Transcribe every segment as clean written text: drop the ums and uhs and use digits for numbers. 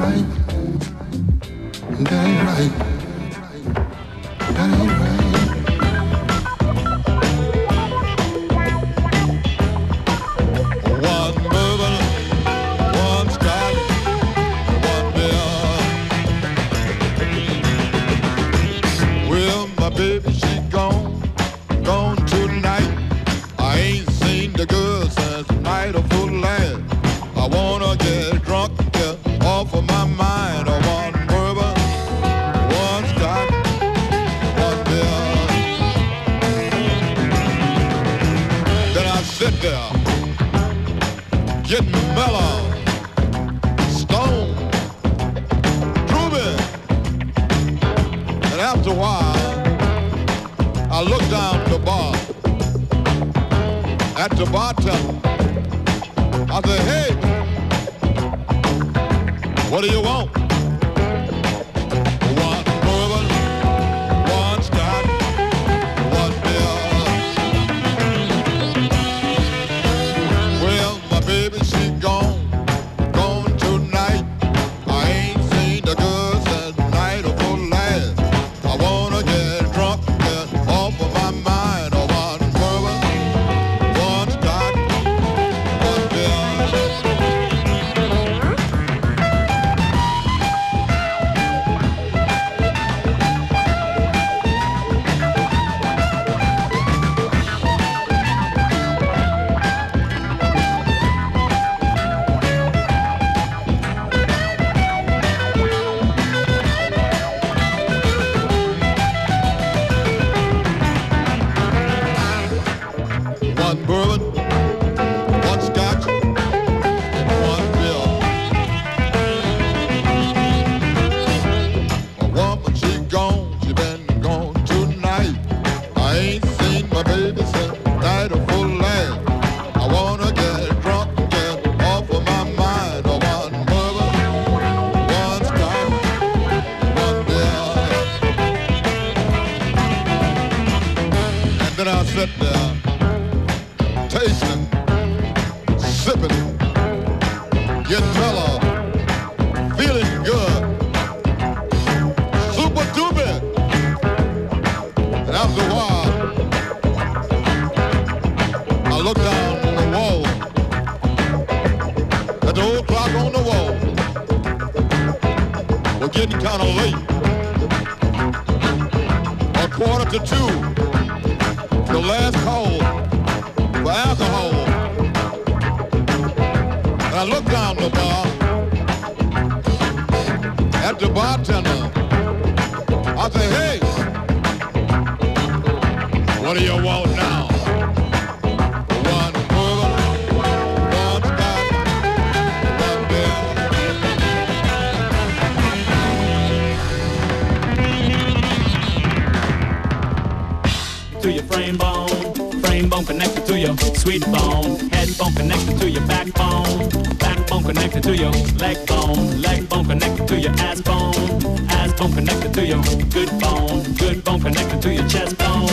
Sweet bone, head bone connected to your backbone, backbone connected to your leg bone connected to your ass bone connected to your good bone connected to your chest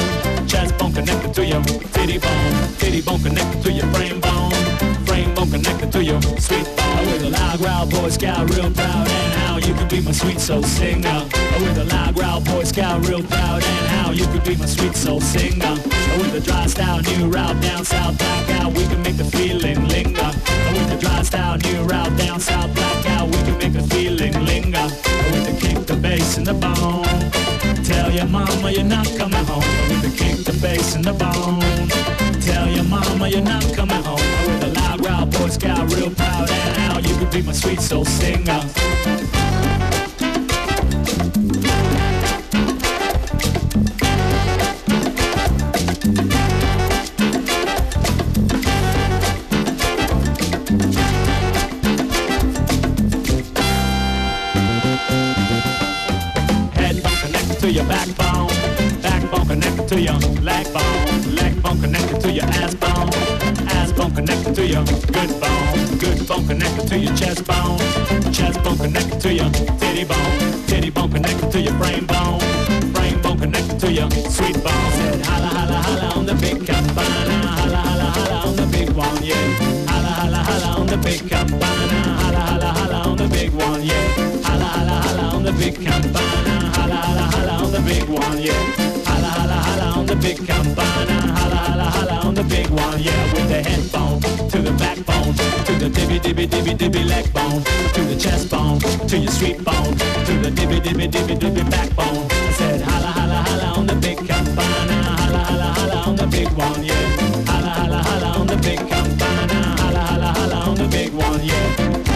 bone connected to your titty bone connected to your frame bone connected to your sweet bone. With a loud growl, Boy Scout, real proud, and how you could be my sweet soul singer. With a loud growl, Boy Scout, real proud, and how you could be my sweet soul singer. With a dry style, new route, down south, back out, we can make the feeling linger. With the dry style, new route, down south, back out, we can make the feeling linger. With the kick, the bass, and the bone, tell your mama you're not coming home. With the kick, the bass, and the bone, tell your mama you're not coming home. With a loud growl, Boy Scout, real proud, and how you could be my sweet soul singer. To your backbone connected to your leg bone connected to your ass bone connected to your good bone connected to your chest bone connected to your titty bone connected to your frame bone connected to your sweet bone. Said holla holla holla on the big campana, holla holla holla on the big one, yeah. Holla holla holla on the big campana, holla holla holla on the big one, yeah. the big campana. Holla, holla, holla on the big one, yeah. Holla, holla, holla on the big campana. Holla, holla, holla on the big one, yeah. With the head bone to the backbone, to the dibby, dibby, dibby, dibby leg bone, to the chest bone, to your sweet bone, to the dibby, dibby, dibby, dibby backbone. I said holla, holla, holla on the big campana. Holla, holla, holla on the big one, yeah. Holla, holla, holla on the big campana. Holla, holla, holla on the big one, yeah.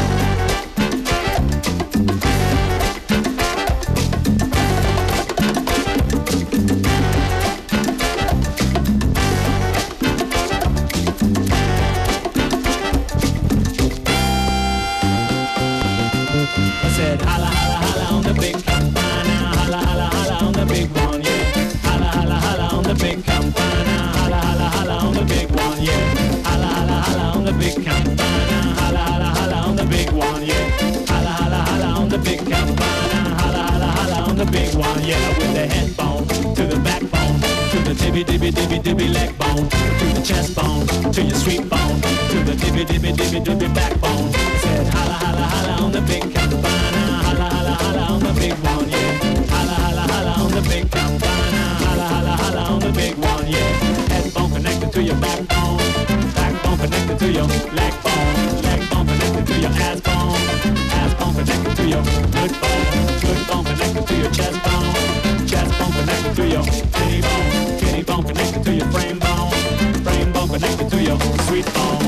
Holla, holla, holla on the big campana. Holla, holla, holla on the big one, yeah. Holla, holla, holla on the big campana. Holla, holla, holla on the big one, yeah. Holla, holla, holla on the big campana. Holla, holla, holla on the big one, yeah. Holla, holla, holla on the big campana. Holla, holla, holla on the big one, yeah. With the head bone to the backbone, to the dibby, dibby, dibby, dibby leg bone, to the chest bone, to your sweet bone, to the dibby, dibby, dibby, dibby backbone. Said holla, holla, holla on the big campana. Holla, holla, holla on the big one, yeah. Holla, holla, holla on the big campana. Holla, holla, holla on the big one, yeah. Head bone connected to your backbone, backbone connected to your leg bone connected to your ass bone connected to your good bone connected to your chest bone connected to your kitty bone connected to your frame bone connected to your sweet bone.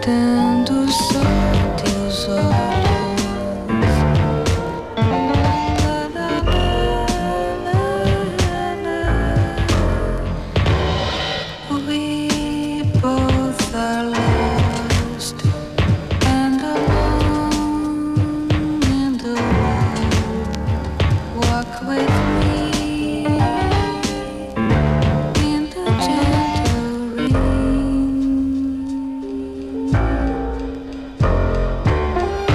tendo só teus olhos. We both are lost and alone in the world. Walk with me in the gentle rain.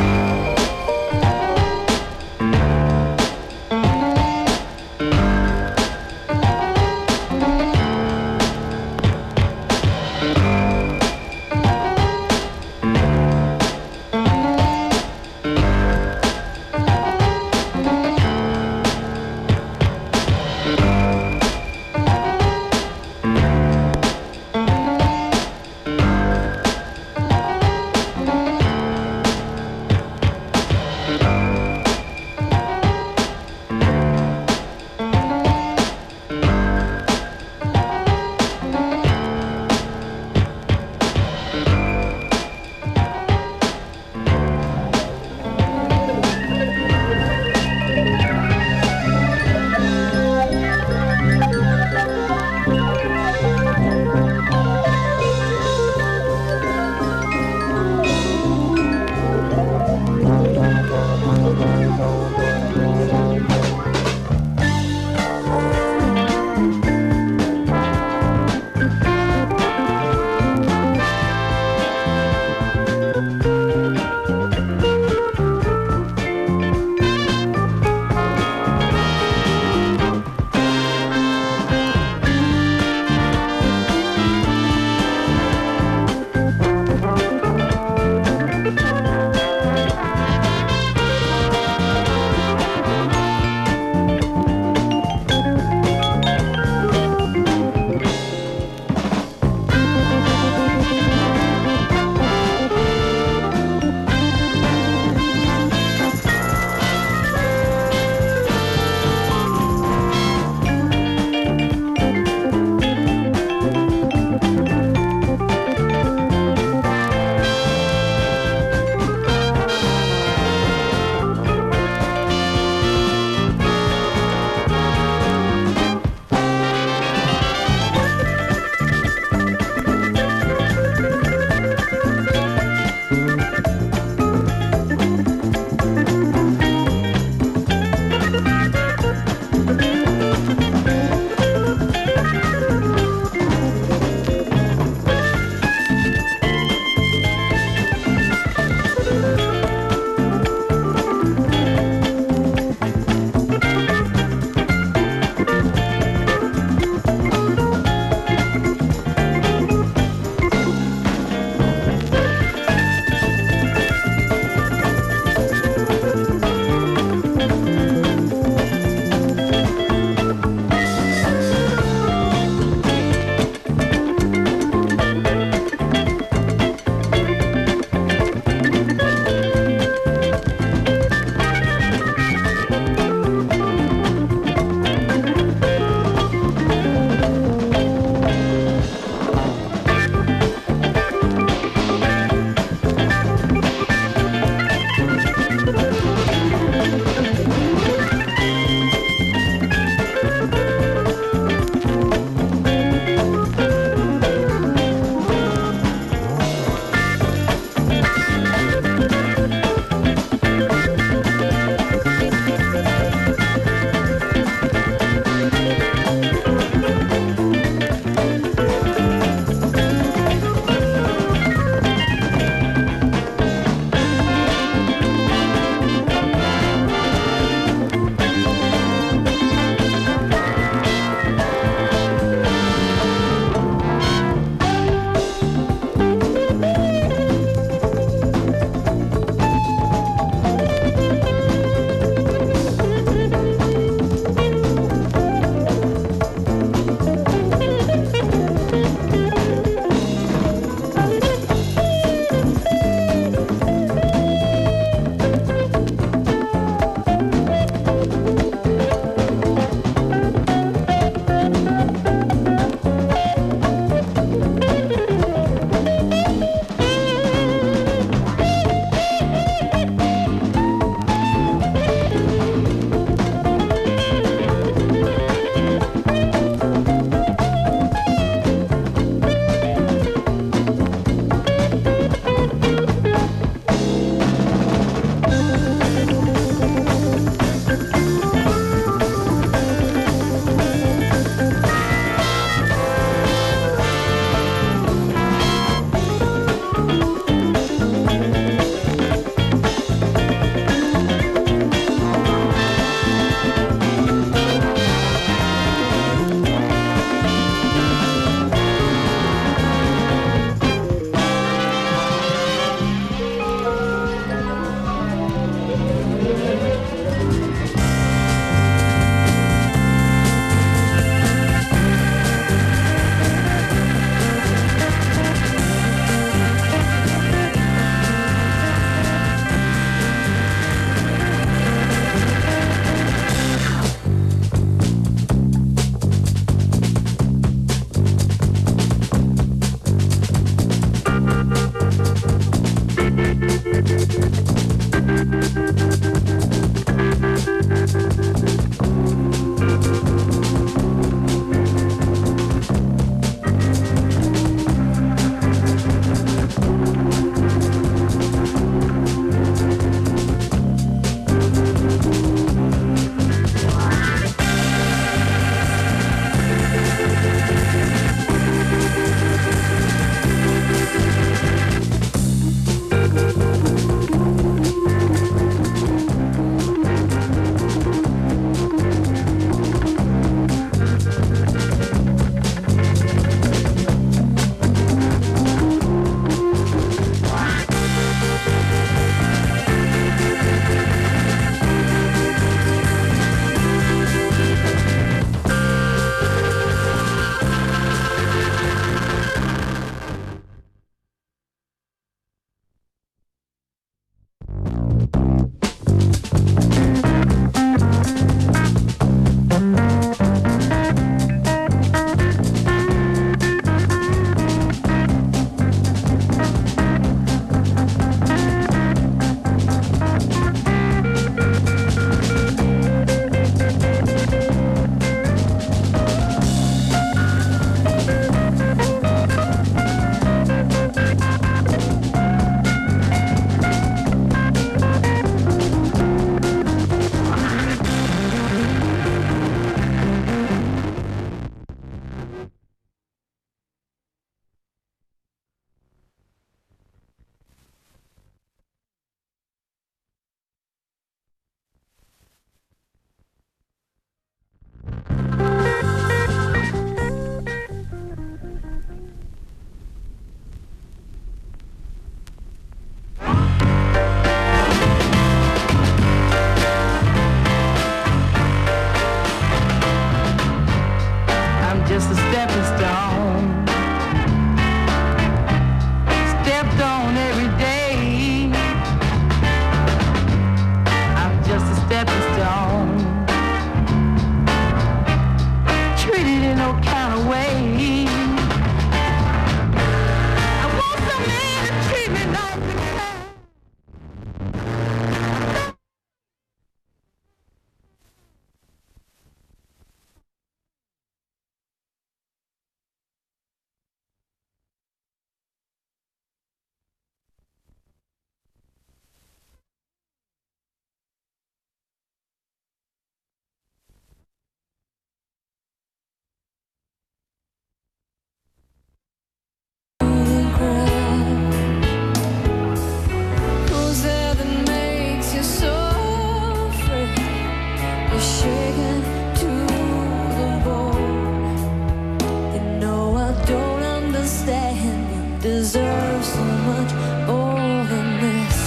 deserve so much more than this.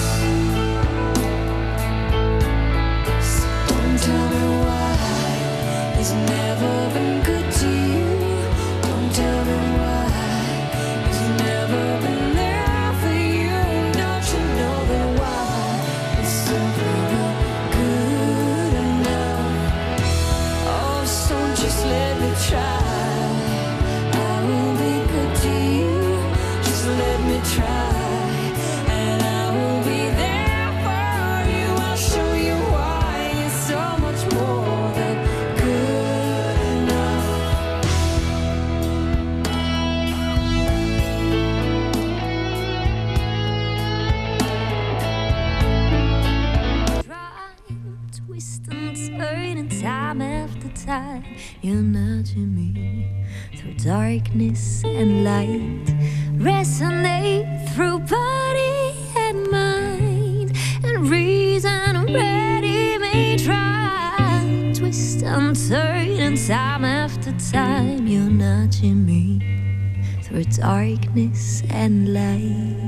So don't tell me why he's never been good to you. Don't tell me why he's never been there for you. Don't you know that why is simply not good enough? Oh, so just let me try. Let me try, and I will be there for you. I'll show you why you're so much more than good enough. Try, twist and turn, and time after time, you're nudging me through darkness and light. Resonate through body and mind, and reason ready may try. Twist and turn, and time after time, you're nudging me through darkness and light.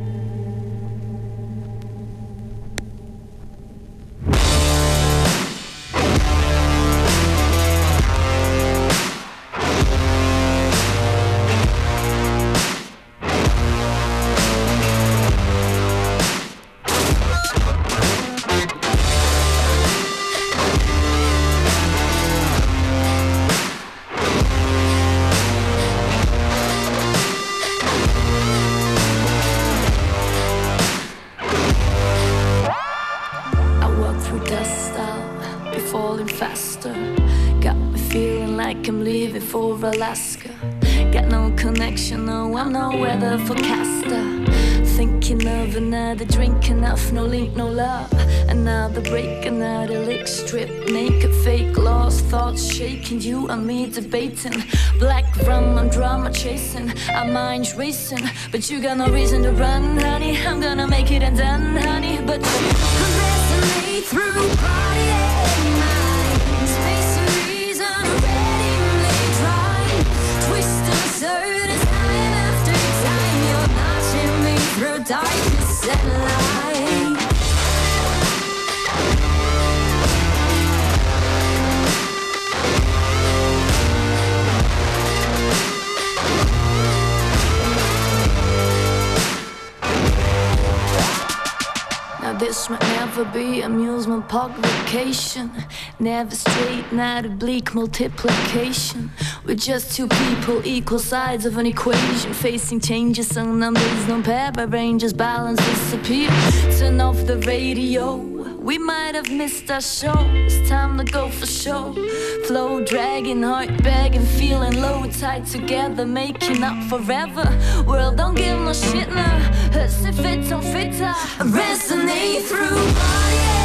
Alaska, got no connection, no, I'm no weather forecaster. Thinking of another drink, enough, no link, no love. Another break, another lick, strip naked, fake, lost thoughts shaking. You and me debating, black rum and drama chasing. Our minds racing, but you got no reason to run, honey. I'm gonna make it and done, honey. But you resonate through body and mind, space and reason, ready, may try. Twist and turn, as time after time, you're notching me through darkness and light. Now this might never be amusement park vacation. Never straight, not a bleak multiplication. We're just two people, equal sides of an equation, facing changes, some numbers don't pair, but ranges balance disappear. Turn off the radio, we might have missed our show. It's time to go for show. Flow, dragging, heart begging, feeling low, tied together, making up forever. World don't give no shit now, hurts if it don't fit. Resonate through body.